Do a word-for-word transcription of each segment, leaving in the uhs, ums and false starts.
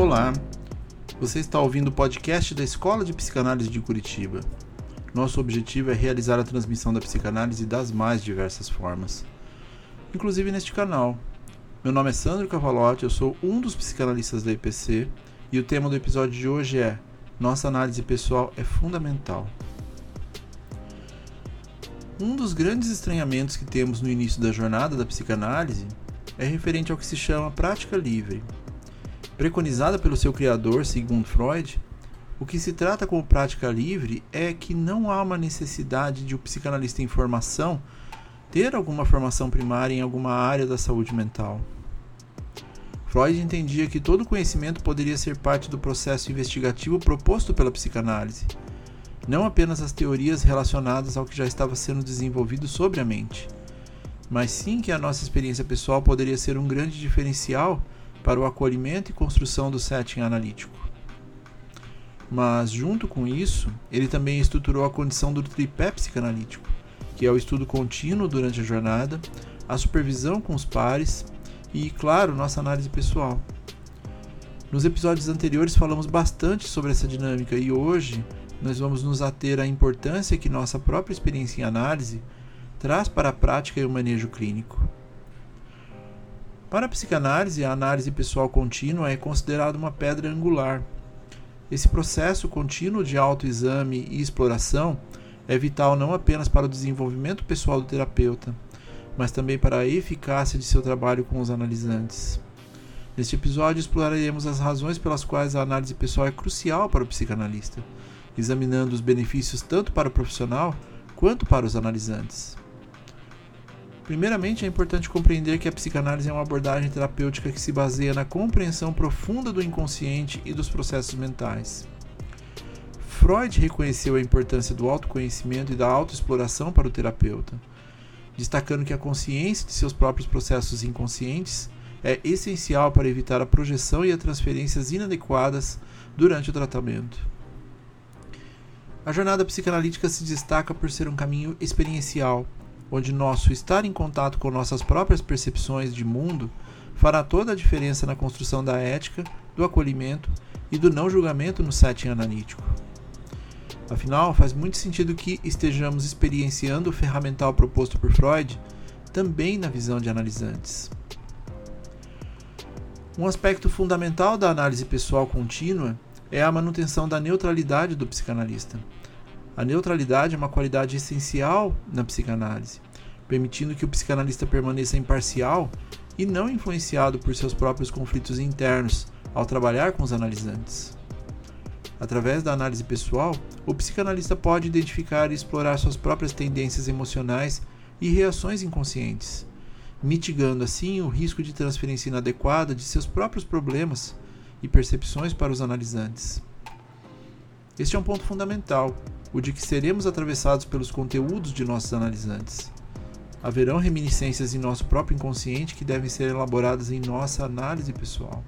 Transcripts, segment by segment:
Olá, você está ouvindo o podcast da Escola de Psicanálise de Curitiba. Nosso objetivo é realizar a transmissão da psicanálise das mais diversas formas, inclusive neste canal. Meu nome é Sandro Cavalotti, eu sou um dos psicanalistas da I P C e o tema do episódio de hoje é Nossa análise pessoal é fundamental. Um dos grandes estranhamentos que temos no início da jornada da psicanálise é referente ao que se chama prática livre. Preconizada pelo seu criador, Sigmund Freud, o que se trata como prática livre é que não há uma necessidade de o um psicanalista em formação ter alguma formação primária em alguma área da saúde mental. Freud entendia que todo conhecimento poderia ser parte do processo investigativo proposto pela psicanálise, não apenas as teorias relacionadas ao que já estava sendo desenvolvido sobre a mente, mas sim que a nossa experiência pessoal poderia ser um grande diferencial para o acolhimento e construção do setting analítico. Mas, junto com isso, ele também estruturou a condição do tripé psicanalítico, que é o estudo contínuo durante a jornada, a supervisão com os pares e, claro, nossa análise pessoal. Nos episódios anteriores falamos bastante sobre essa dinâmica e hoje nós vamos nos ater à importância que nossa própria experiência em análise traz para a prática e o manejo clínico. Para a psicanálise, a análise pessoal contínua é considerada uma pedra angular. Esse processo contínuo de autoexame e exploração é vital não apenas para o desenvolvimento pessoal do terapeuta, mas também para a eficácia de seu trabalho com os analisantes. Neste episódio, exploraremos as razões pelas quais a análise pessoal é crucial para o psicanalista, examinando os benefícios tanto para o profissional quanto para os analisantes. Primeiramente, é importante compreender que a psicanálise é uma abordagem terapêutica que se baseia na compreensão profunda do inconsciente e dos processos mentais. Freud reconheceu a importância do autoconhecimento e da autoexploração para o terapeuta, destacando que a consciência de seus próprios processos inconscientes é essencial para evitar a projeção e as transferências inadequadas durante o tratamento. A jornada psicanalítica se destaca por ser um caminho experiencial, onde nosso estar em contato com nossas próprias percepções de mundo fará toda a diferença na construção da ética, do acolhimento e do não julgamento no setting analítico. Afinal, faz muito sentido que estejamos experienciando o ferramental proposto por Freud também na visão de analisantes. Um aspecto fundamental da análise pessoal contínua é a manutenção da neutralidade do psicanalista. A neutralidade é uma qualidade essencial na psicanálise, permitindo que o psicanalista permaneça imparcial e não influenciado por seus próprios conflitos internos ao trabalhar com os analisantes. Através da análise pessoal, o psicanalista pode identificar e explorar suas próprias tendências emocionais e reações inconscientes, mitigando assim o risco de transferência inadequada de seus próprios problemas e percepções para os analisantes. Este é um ponto fundamental, o de que seremos atravessados pelos conteúdos de nossos analisantes. Haverão reminiscências em nosso próprio inconsciente que devem ser elaboradas em nossa análise pessoal.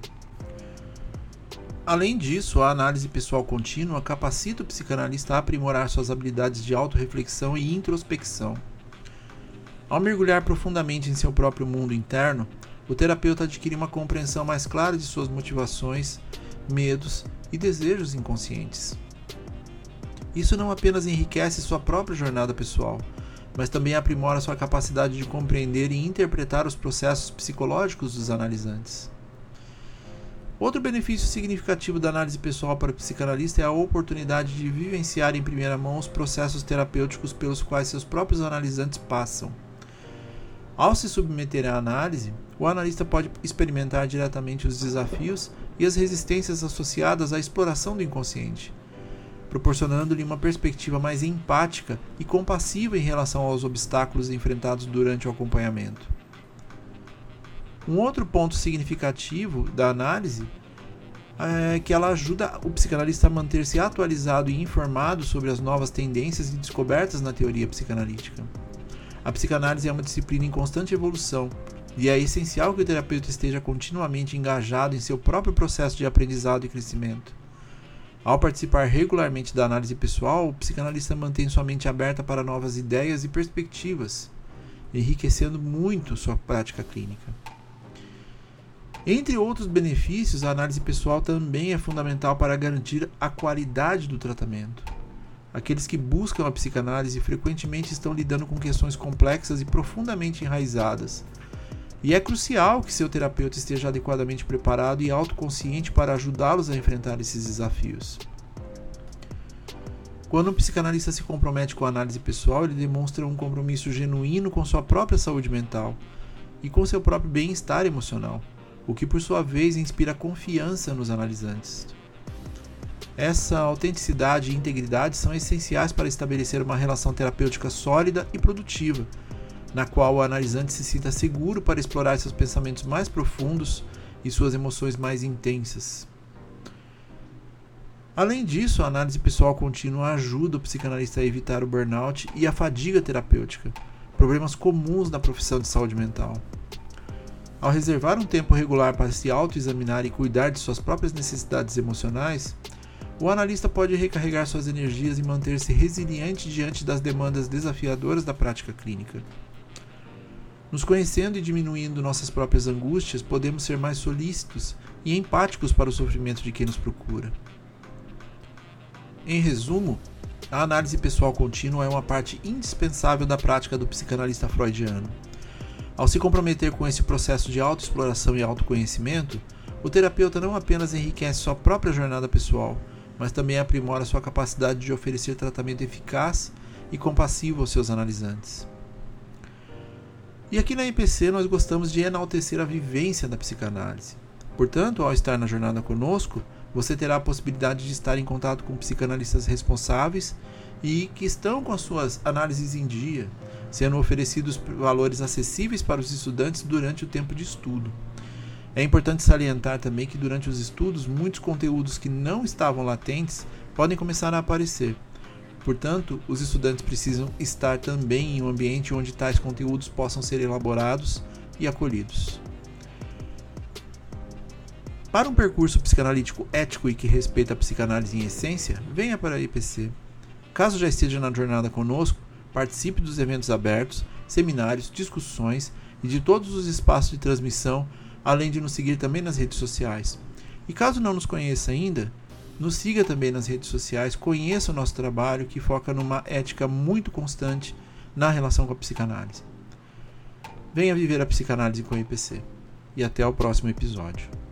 Além disso, a análise pessoal contínua capacita o psicanalista a aprimorar suas habilidades de autorreflexão e introspecção. Ao mergulhar profundamente em seu próprio mundo interno, o terapeuta adquire uma compreensão mais clara de suas motivações, medos e desejos inconscientes. Isso não apenas enriquece sua própria jornada pessoal, mas também aprimora sua capacidade de compreender e interpretar os processos psicológicos dos analisantes. Outro benefício significativo da análise pessoal para o psicanalista é a oportunidade de vivenciar em primeira mão os processos terapêuticos pelos quais seus próprios analisantes passam. Ao se submeter à análise, o analista pode experimentar diretamente os desafios e as resistências associadas à exploração do inconsciente, proporcionando-lhe uma perspectiva mais empática e compassiva em relação aos obstáculos enfrentados durante o acompanhamento. Um outro ponto significativo da análise é que ela ajuda o psicanalista a manter-se atualizado e informado sobre as novas tendências e descobertas na teoria psicanalítica. A psicanálise é uma disciplina em constante evolução e é essencial que o terapeuta esteja continuamente engajado em seu próprio processo de aprendizado e crescimento. Ao participar regularmente da análise pessoal, o psicanalista mantém sua mente aberta para novas ideias e perspectivas, enriquecendo muito sua prática clínica. Entre outros benefícios, a análise pessoal também é fundamental para garantir a qualidade do tratamento. Aqueles que buscam a psicanálise frequentemente estão lidando com questões complexas e profundamente enraizadas. E é crucial que seu terapeuta esteja adequadamente preparado e autoconsciente para ajudá-los a enfrentar esses desafios. Quando um psicanalista se compromete com a análise pessoal, ele demonstra um compromisso genuíno com sua própria saúde mental e com seu próprio bem-estar emocional, o que por sua vez inspira confiança nos analisantes. Essa autenticidade e integridade são essenciais para estabelecer uma relação terapêutica sólida e produtiva, na qual o analisante se sinta seguro para explorar seus pensamentos mais profundos e suas emoções mais intensas. Além disso, a análise pessoal contínua ajuda o psicanalista a evitar o burnout e a fadiga terapêutica, problemas comuns na profissão de saúde mental. Ao reservar um tempo regular para se autoexaminar e cuidar de suas próprias necessidades emocionais, o analista pode recarregar suas energias e manter-se resiliente diante das demandas desafiadoras da prática clínica. Nos conhecendo e diminuindo nossas próprias angústias, podemos ser mais solícitos e empáticos para o sofrimento de quem nos procura. Em resumo, a análise pessoal contínua é uma parte indispensável da prática do psicanalista freudiano. Ao se comprometer com esse processo de autoexploração e autoconhecimento, o terapeuta não apenas enriquece sua própria jornada pessoal, mas também aprimora sua capacidade de oferecer tratamento eficaz e compassivo aos seus analisantes. E aqui na I P C nós gostamos de enaltecer a vivência da psicanálise. Portanto, ao estar na jornada conosco, você terá a possibilidade de estar em contato com psicanalistas responsáveis e que estão com as suas análises em dia, sendo oferecidos valores acessíveis para os estudantes durante o tempo de estudo. É importante salientar também que durante os estudos, muitos conteúdos que não estavam latentes podem começar a aparecer. Portanto, os estudantes precisam estar também em um ambiente onde tais conteúdos possam ser elaborados e acolhidos. Para um percurso psicanalítico ético e que respeita a psicanálise em essência, venha para a I P C. Caso já esteja na jornada conosco, participe dos eventos abertos, seminários, discussões e de todos os espaços de transmissão, além de nos seguir também nas redes sociais. E caso não nos conheça ainda, nos siga também nas redes sociais, conheça o nosso trabalho que foca numa ética muito constante na relação com a psicanálise. Venha viver a psicanálise com a I P C. E até o próximo episódio.